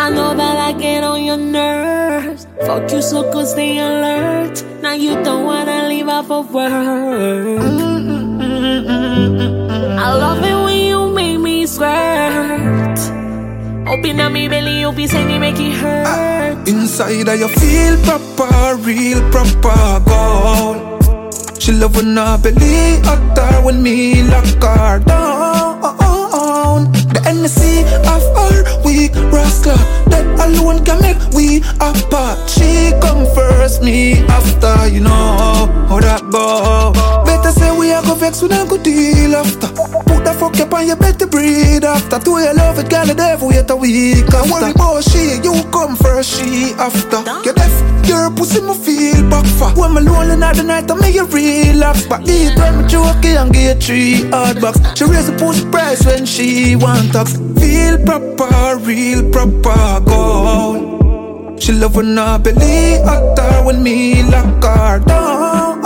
I know that I get on your nerves. Fuck you so good, stay alert. Now you don't wanna leave off of work. I love it when you make me squirt. Open up me belly, you be saying make it hurt. Inside of you feel proper, real proper gold. She love when I belly hotter when me lock her down. The energy of her weak rascal, that alone can make we apart. She come first, me after, you know how that go. Better say we are go vex with a good deal after. Put the fuck up on your better breathe after. Do you love it, girl, the devil wait a week after. Don't worry about she, you come first, she after. Get deaf, your pussy me feel back for. When me lonely at the night, I make you relapse. But eat when me joking and get 3 hard bucks. She raise the pussy price when she want tax. Feel proper, real proper gold. She love when I belly hotter when me lock her down.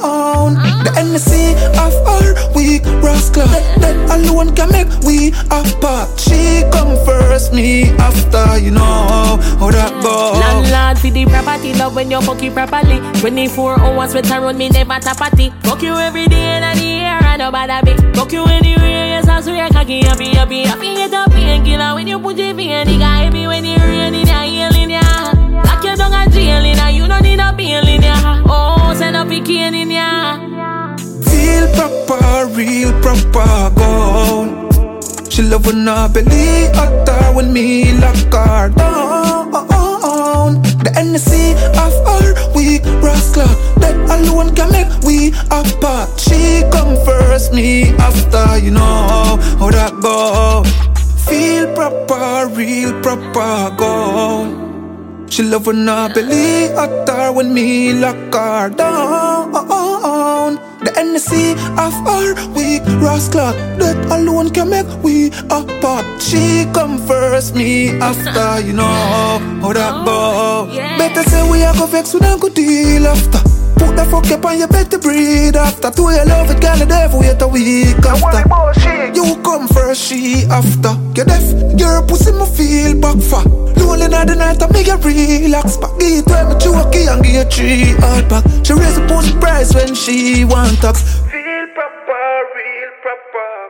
The energy of her weak rascal, that alone can make we apart. She come first, me after, you know how that go. Landlord for the property, love when you fuck it properly. 24 hours with her run, me never tap at it. Fuck you every day in the air, and nobody be. Fuck you anywhere, yes I swear, cocky happy. Happy get up painkiller when you put your pain. Nigga heavy when you rain in ya, healing ya. Lock you down and jail in ya, you don't need a bail in ya. Oh, send up a cane in ya. Feel proper, real proper gold. She love when I belly hotter when me lock her down. The energy of her weak rascal, that alone can make we apart. She come first, me after, you know how that go. Feel proper, real proper gold. She love when I belly hotter when me lock her down. The energy of her weak rascal, that alone can make we apart. She come first, me after, you know how that go. Better say we are go vex with a good deal after. Put the fuck up on your better breathe after. Do you love it, girl, the devil wait a week after. You come first, she after. Get deaf, your pussy me feel back for. Lonely at the night, I make you relax. But eat when me joking and give you 3 hard back. She raise the pussy price when she want tax. Feel proper, real proper.